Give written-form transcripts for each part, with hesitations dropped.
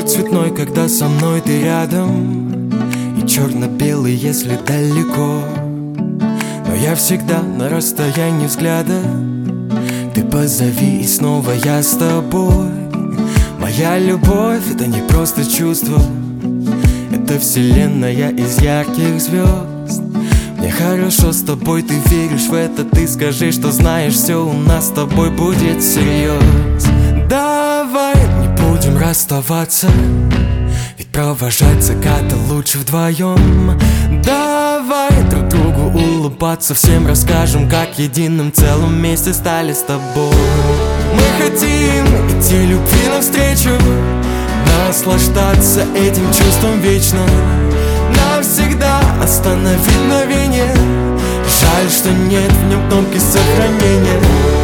цветной, когда со мной ты рядом, и черно-белый, если далеко. Но я всегда на расстоянии взгляда. Ты позови, и снова я с тобой. Моя любовь — это не просто чувство, это вселенная из ярких звезд. Мне хорошо с тобой, ты веришь в это. Ты скажи, что знаешь, все у нас с тобой будет всерьез. Давай не будем расставаться, ведь провожать закаты лучше вдвоем. Давай друг другу улыбаться, всем расскажем, как единым целым вместе стали с тобой. Мы хотим идти любви навстречу, наслаждаться этим чувством вечно, навсегда остановить мгновение. Жаль, что нет в нем кнопки сохранения.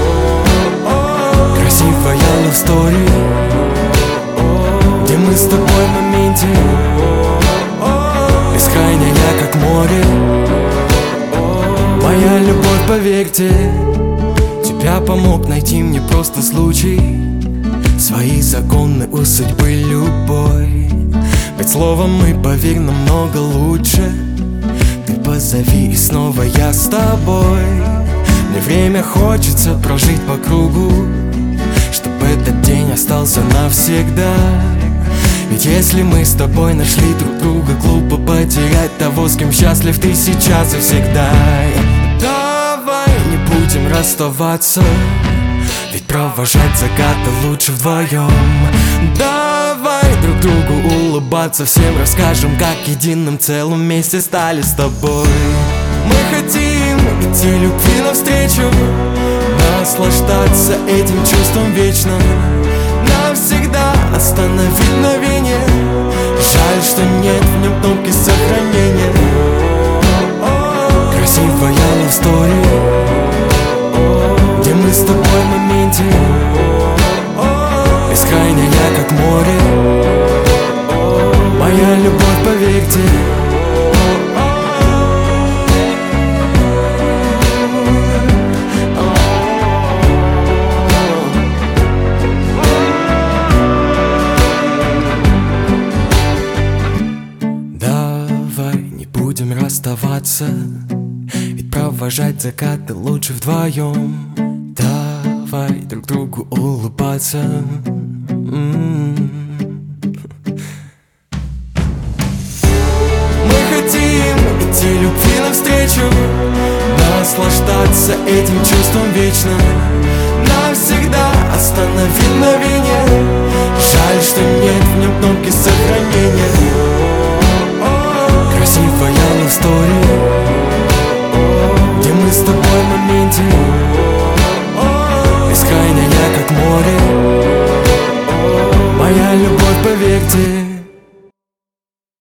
Красивая love story, где мы с тобой в моменте, бескрайняя, как море. Моя любовь, поверьте, тебя помог найти мне просто случай. Свои законы у судьбы любой, ведь словом мы, поверь, намного лучше. Ты позови, и снова я с тобой. Мне время хочется прожить по кругу, чтобы этот день остался навсегда. Ведь если мы с тобой нашли друг друга, глупо потерять того, с кем счастлив ты сейчас и всегда. Давай не будем расставаться, ведь провожать закаты лучше вдвоем. Давай друг другу улыбаться, всем расскажем, как единым целым вместе стали с тобой. Мы хотим идти любви навстречу, наслаждаться этим чувством вечно, навсегда остановить мгновение. Жаль, что нет в нем кнопки сохранения. Красивая love story, где мы с тобой в моменте, бескрайняя, как море. Моя любовь, поверьте, давай не будем расставаться, ведь провожать закаты лучше вдвоем. Давай друг другу улыбаться. Мы хотим идти любви навстречу, наслаждаться этим чувством вечно, навсегда остановить мгновение. Жаль, что нет в нем кнопки